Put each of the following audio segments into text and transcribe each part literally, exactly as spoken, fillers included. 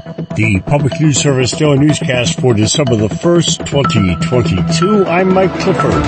The Public News Service Daily Newscast for December the first, twenty twenty-two. I'm Mike Clifford.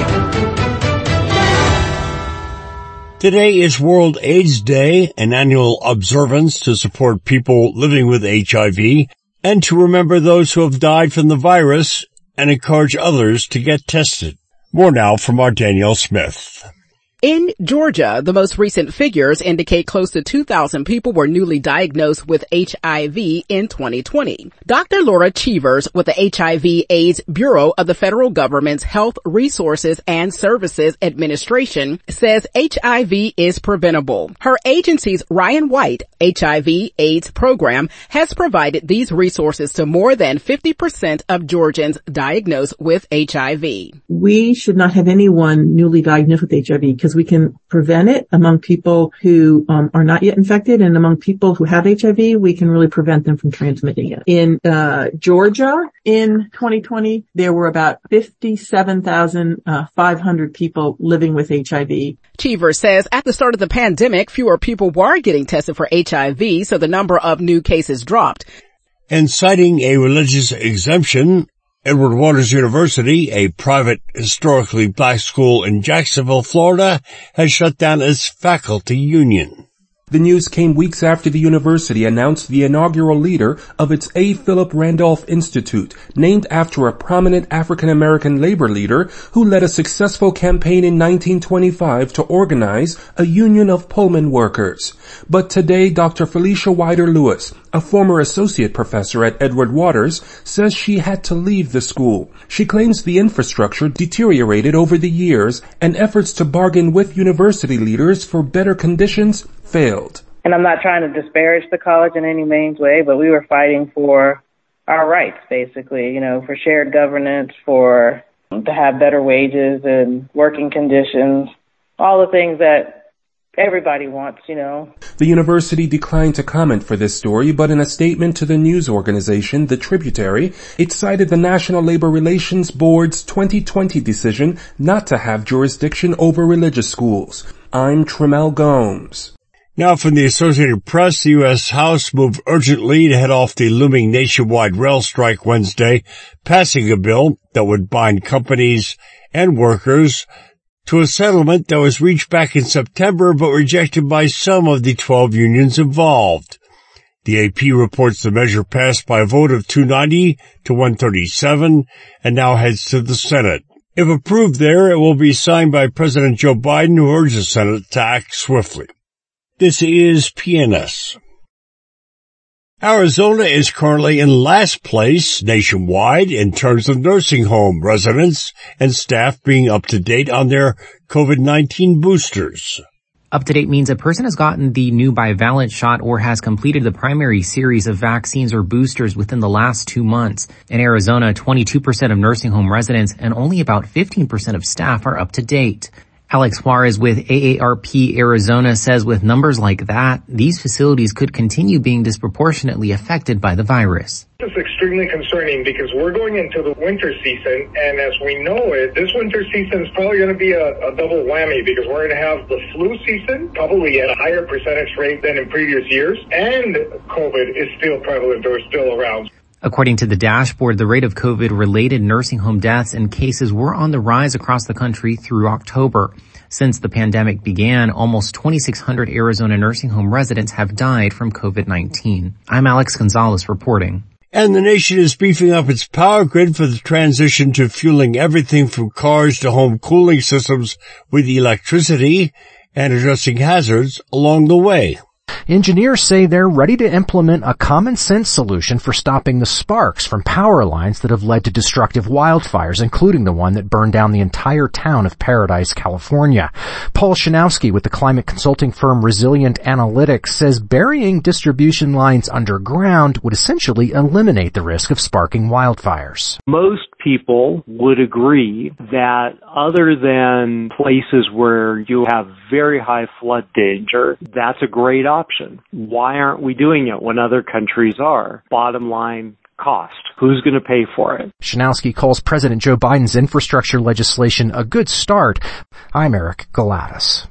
Today is World AIDS Day, an annual observance to support people living with H I V and to remember those who have died from the virus and encourage others to get tested. More now from our Danielle Smith. In Georgia, the most recent figures indicate close to two thousand people were newly diagnosed with H I V in twenty twenty. Doctor Laura Cheevers with the H I V AIDS Bureau of the federal government's Health Resources and Services Administration says H I V is preventable. Her agency's Ryan White H I V AIDS program has provided these resources to more than fifty percent of Georgians diagnosed with H I V. We should not have anyone newly diagnosed with H I V because we can prevent it among people who um, are not yet infected, and among people who have H I V, we can really prevent them from transmitting it. In uh Georgia, in twenty twenty, there were about fifty-seven thousand five hundred people living with H I V. Cheever says at the start of the pandemic, fewer people were getting tested for H I V, so the number of new cases dropped. And citing a religious exemption, Edward Waters University, a private historically black school in Jacksonville, Florida, has shut down its faculty union. The news came weeks after the university announced the inaugural leader of its A. Philip Randolph Institute, named after a prominent African-American labor leader who led a successful campaign in nineteen twenty-five to organize a union of Pullman workers. But today, Doctor Felicia Wider-Lewis, a former associate professor at Edward Waters, says she had to leave the school. She claims the infrastructure deteriorated over the years and efforts to bargain with university leaders for better conditions failed. And I'm not trying to disparage the college in any means way, but we were fighting for our rights, basically, you know, for shared governance, for to have better wages and working conditions, all the things that everybody wants, you know. The university declined to comment for this story, but in a statement to the news organization, The Tributary, it cited the National Labor Relations Board's twenty twenty decision not to have jurisdiction over religious schools. I'm Tremel Gomes. Now from the Associated Press, the U S House moved urgently to head off the looming nationwide rail strike Wednesday, passing a bill that would bind companies and workers to a settlement that was reached back in September but rejected by some of the twelve unions involved. The A P reports the measure passed by a vote of two ninety to one thirty-seven and now heads to the Senate. If approved there, it will be signed by President Joe Biden, who urged the Senate to act swiftly. This is P N S. Arizona is currently in last place nationwide in terms of nursing home residents and staff being up to date on their COVID nineteen boosters. Up to date means a person has gotten the new bivalent shot or has completed the primary series of vaccines or boosters within the last two months. In Arizona, twenty-two percent of nursing home residents and only about fifteen percent of staff are up to date. Alex Juarez with A A R P Arizona says with numbers like that, these facilities could continue being disproportionately affected by the virus. It's extremely concerning because we're going into the winter season, and as we know it, this winter season is probably going to be a, a double whammy because we're going to have the flu season, probably at a higher percentage rate than in previous years, and COVID is still prevalent or still around. According to the dashboard, the rate of COVID-related nursing home deaths and cases were on the rise across the country through October. Since the pandemic began, almost twenty-six hundred Arizona nursing home residents have died from COVID nineteen. I'm Alex Gonzalez reporting. And the nation is beefing up its power grid for the transition to fueling everything from cars to home cooling systems with electricity and addressing hazards along the way. Engineers say they're ready to implement a common-sense solution for stopping the sparks from power lines that have led to destructive wildfires, including the one that burned down the entire town of Paradise, California. Paul Shanowski with the climate consulting firm Resilient Analytics says burying distribution lines underground would essentially eliminate the risk of sparking wildfires. Most people would agree that other than places where you have very high flood danger, that's a great option. Why aren't we doing it when other countries are? Bottom line, cost. Who's going to pay for it? Shanowski calls President Joe Biden's infrastructure legislation a good start. I'm Eric Galatas.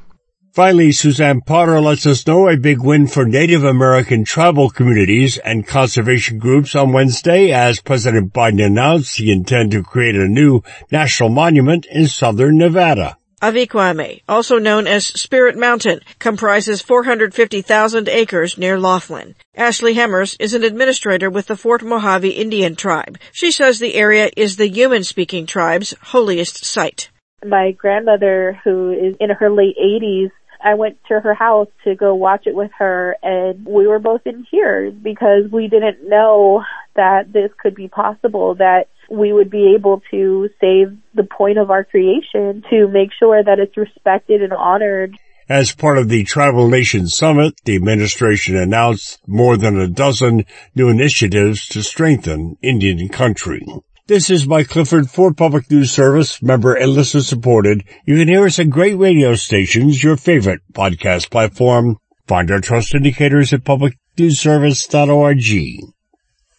Finally, Suzanne Potter lets us know a big win for Native American tribal communities and conservation groups on Wednesday as President Biden announced he intends to create a new national monument in southern Nevada. Avikwame, also known as Spirit Mountain, comprises four hundred fifty thousand acres near Laughlin. Ashley Hemmers is an administrator with the Fort Mojave Indian tribe. She says the area is the human-speaking tribe's holiest site. My grandmother, who is in her late eighties, I went to her house to go watch it with her, and we were both in tears because we didn't know that this could be possible, that we would be able to save the point of our creation to make sure that it's respected and honored. As part of the Tribal Nations Summit, the administration announced more than a dozen new initiatives to strengthen Indian country. This is Mike Clifford for Public News Service, member and listener supported. You can hear us at great radio stations, your favorite podcast platform. Find our trust indicators at public news service dot org.